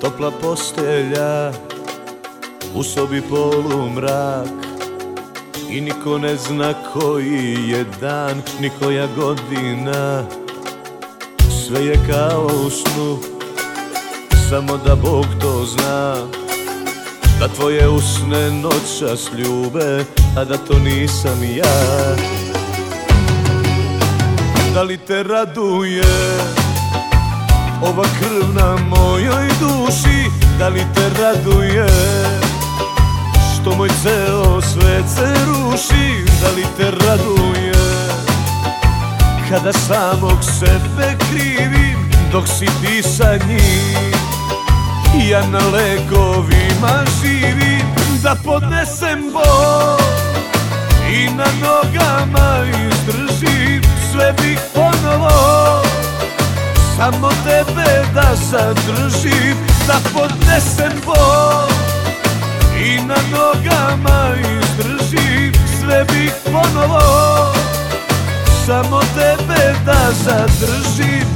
Topla postelja, u sobi polumrak i niko ne zna koji je dan, ni koja godina. Sve je kao u snu, samo da Bog to zna, da tvoje usne noćas ljube, a da to nisam ja. Da li te raduje ova krv na mojoj duši? Da li te raduje što moj ceo svet se ruši? Da li te raduje kada samog sebe krivim dok si ti sa njim? Ja na lekovima živim, da podnesem bol i na nogama izdržim. Sve bih ponovo, samo tebe da zadržim, da podnesem bol i na nogama izdržim. Sve bih ponovo, samo tebe da zadržim.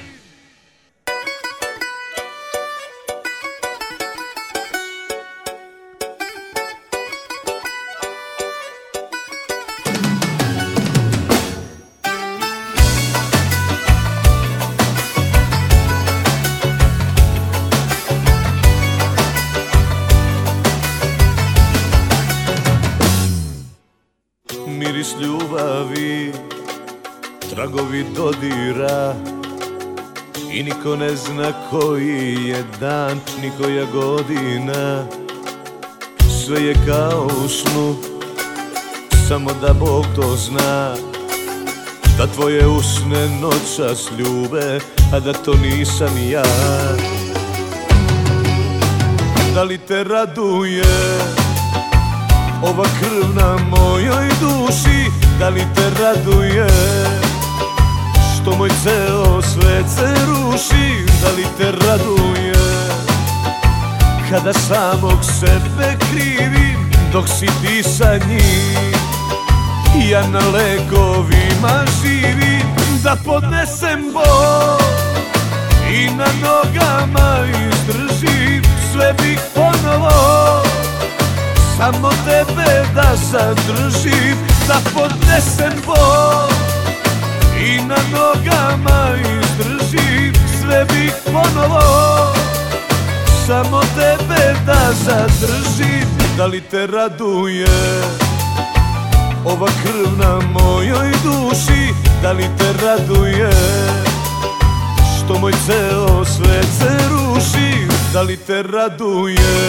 Miris ljubavi, tragovi dodira i niko ne zna koji je dan, ni koja godina. Sve je kao u snu, samo da Bog to zna, da tvoje usne noćas ljube, a da to nisam ja. Da li te raduje ova krv na mojoj duši? Da li te raduje što moj ceo svet se ruši? Da li te raduje kada samog sebe krivim dok si ti sa njim? Ja na lekovima živim, da podnesem bol i na nogama izdržim. Sve bih ponovo, samo tebe da zadržim, da podnesem bol i na nogama izdržim. Sve bih ponovo, samo tebe da zadržim. Da li te raduje ova krv na mojoj duši? Da li te raduje što moj ceo svet se ruši? Da li te raduje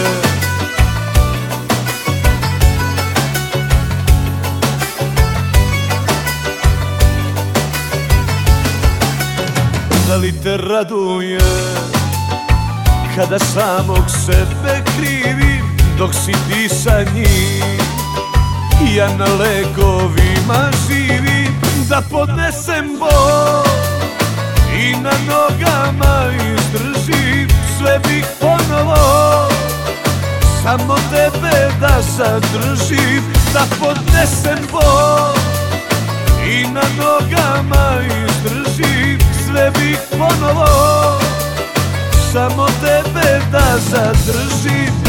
da li te raduje kada samog sebe krivim dok si ti sa njim? Ja na lekovima živim, da podnesem bol i na nogama izdržim. Sve bih ponovo, samo tebe da zadržim, da podnesem bol i na nogama izdržim. Sve bih ponovo, samo tebe da zadržim.